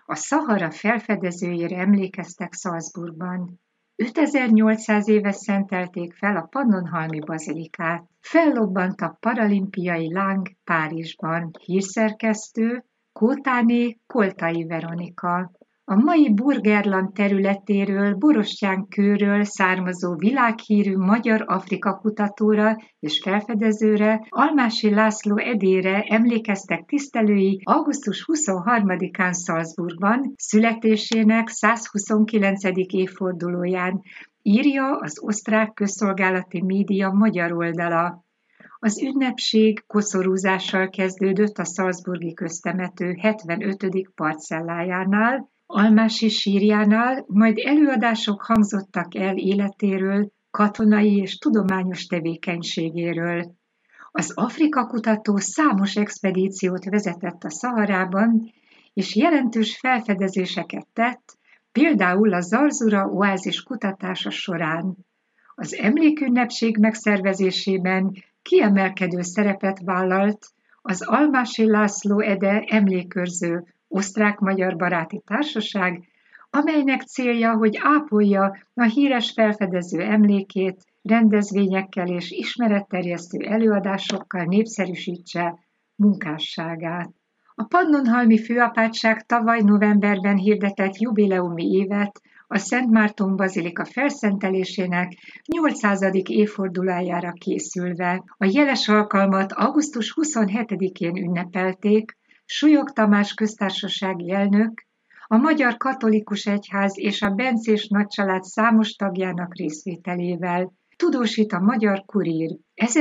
a Szahara felfedezőjére emlékeztek Salzburgban. 5800 éve szentelték fel a Pannonhalmi bazilikát. Fellobbant a paralimpiai láng Párizsban. Hírszerkesztő Kótáné Koltai Veronika. A mai Burgerland területéről, Borostyán kőről származó világhírű magyar Afrika kutatóra és felfedezőre, Almási László Edére emlékeztek tisztelői augusztus 23-án Salzburgban, születésének 129. évfordulóján, írja az osztrák közszolgálati média magyar oldala. Az ünnepség koszorúzással kezdődött a salzburgi köztemető 75. parcellájánál, Almási sírjánál, majd előadások hangzottak el életéről, katonai és tudományos tevékenységéről. Az Afrika kutató számos expedíciót vezetett a Szaharában, és jelentős felfedezéseket tett, például a Zarzura oázis kutatása során. Az emlékünnepség megszervezésében kiemelkedő szerepet vállalt az Almási László Ede emlékőrző osztrák-magyar baráti társaság, amelynek célja, hogy ápolja a híres felfedező emlékét, rendezvényekkel és ismeretterjesztő előadásokkal népszerűsítse munkásságát. A Pannonhalmi főapátság tavaly novemberben hirdetett jubileumi évet a Szent Márton bazilika felszentelésének 800. évfordulójára készülve. A jeles alkalmat augusztus 27-én ünnepelték Súlyog Tamás köztársasági elnök, a Magyar Katolikus Egyház és a bencés nagycsalád számos tagjának részvételével, tudósít a Magyar Kurír.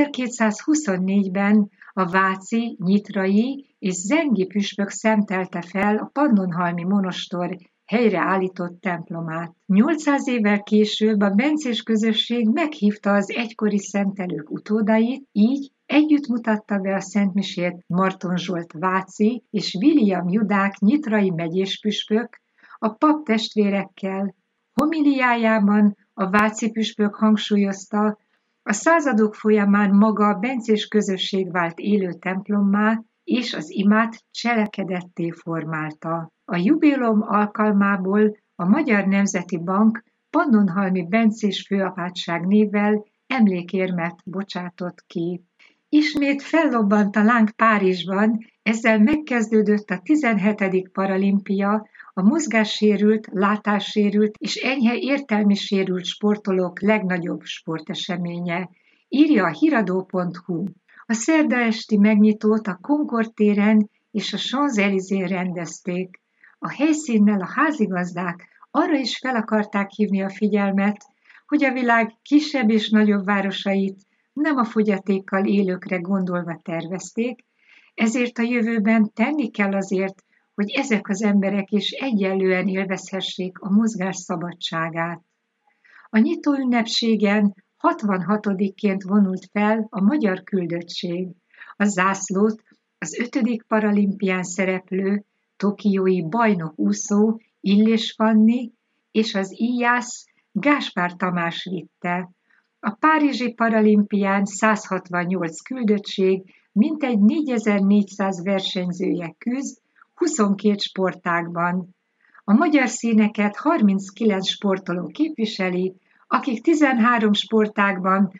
1224-ben a váci, nyitrai és zengi püspök szentelte fel a Pannonhalmi monostor helyreállított templomát. 800 évvel később a bencés közösség meghívta az egykori szentelők utódait, így együtt mutatta be a szentmisét Marton Zsolt váci és William Judák nyitrai megyéspüspök a pap testvérekkel. Homiliájában a váci püspök hangsúlyozta, a századok folyamán maga a bencés közösség vált élő templommá, és az imát cselekedetté formálta. A jubileum alkalmából a Magyar Nemzeti Bank Pannonhalmi bencés főapátság névvel emlékérmet bocsátott ki. Ismét fellobbant a láng Párizsban, ezzel megkezdődött a 17. paralimpia, a mozgássérült, látássérült és enyhe értelmi sérült sportolók legnagyobb sporteseménye, írja a hiradó.hu. A szerda esti megnyitót a Concorde téren és a Champs-Élysées rendezték. A helyszínnel a házigazdák arra is fel akarták hívni a figyelmet, hogy a világ kisebb és nagyobb városait nem a fogyatékkal élőkre gondolva tervezték, ezért a jövőben tenni kell azért, hogy ezek az emberek is egyenlően élvezhessék a mozgás szabadságát. A nyitó ünnepségen 66-ként vonult fel a magyar küldöttség. A zászlót az 5. paralimpián szereplő tokiói bajnok úszó Illés Fanni és az íjász Gáspár Tamás vitte. A párizsi paralimpián 168 küldöttség, mintegy 4400 versenyzője küzd 22 sportágban. A magyar színeket 39 sportoló képviseli, akik 13 sportágban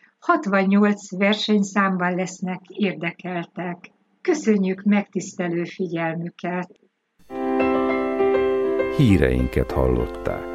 68 versenyszámban lesznek érdekeltek. Köszönjük megtisztelő figyelmüket! Híreinket hallották.